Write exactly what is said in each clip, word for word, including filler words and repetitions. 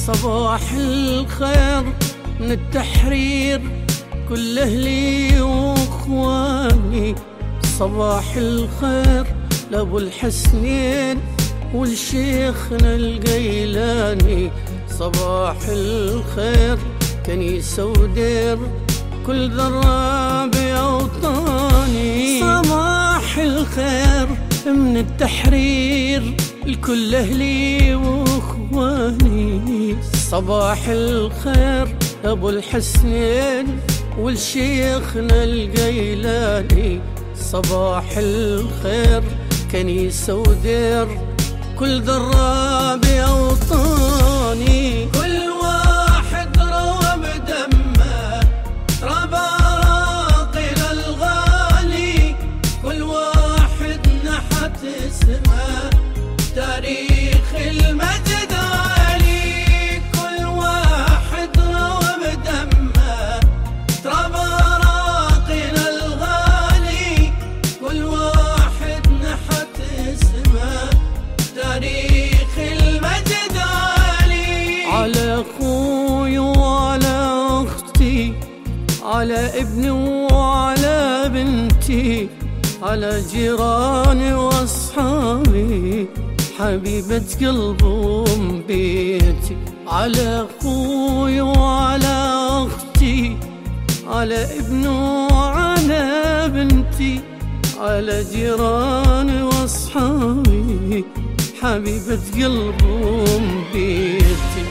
صباح الخير من التحرير كل أهلي وإخواني، صباح الخير لأبو الحسنين والشيخنا القيلاني، صباح الخير كنيسة ودير كل ذرة بأوطاني، صباح الخير من التحرير لكل أهلي وإخواني، صباح الخير أبو الحسنين والشيخنا القيلاني، صباح الخير كنيسة ودير كل ذرة بأوطاني، كل واحد روى بدمه ربى راقنا الغالي، كل واحد نحت اسمه تاريخ المجد عالي، كل واحد روى بدمه ربى راقنا الغالي، كل واحد نحت اسمه تاريخ المجد عالي، على أخوي وعلى أختي، على ابني وعلى بنتي، على جيراني وأصحابي حبيبة قلبي وأم بيتي، على أخوي وعلى أختي، على ابني وعلى بنتي، على جيراني وأصحابي حبيبة قلبي وأم بيتي.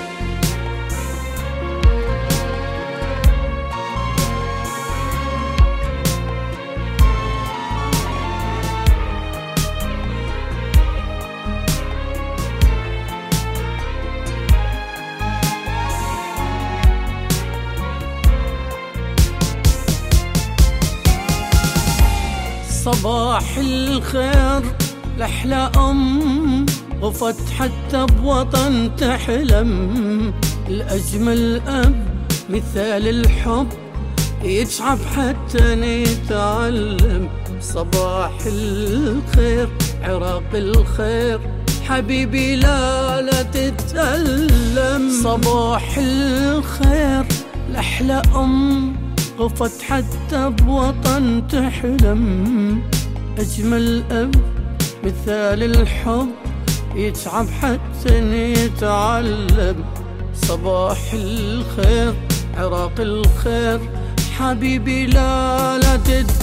صباح الخير لأحلى أم وفتحت بوطن تحلم، الأجمل أب مثال الحب يتعب حتى نتعلم، صباح الخير عراق الخير حبيبي لا لا تتألم، صباح الخير لأحلى أم وفتحت بوطن تحلم، أجمل أب مثال الحب يتعب حتى نتعلم، صباح الخير عراق الخير حبيبي لا لا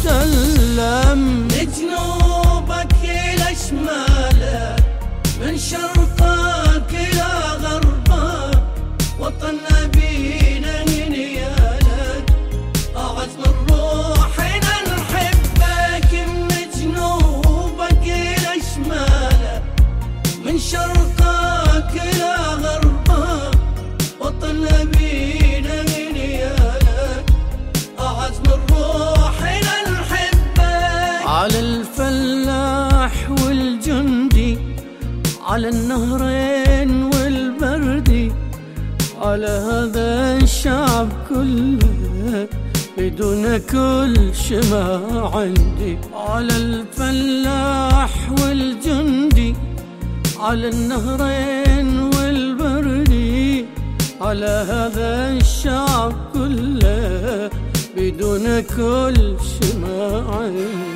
تتألم، لجنوبك إلى شمالك من شرقك إلى غربك وطن أبينا نيالك أعز من روحنا نحبك، من جنوبك إلى شمالك من شرقك إلى غربك وطن أبينا نيالك أعز من روحنا نحبك، على الفلاح والجندي، على النهرين والبردي، على هذا الشعب كله بدون كل شما عندي، على الفلاح والجندي، على النهرين والبردي، على هذا الشعب كله بدون كل شما عندي.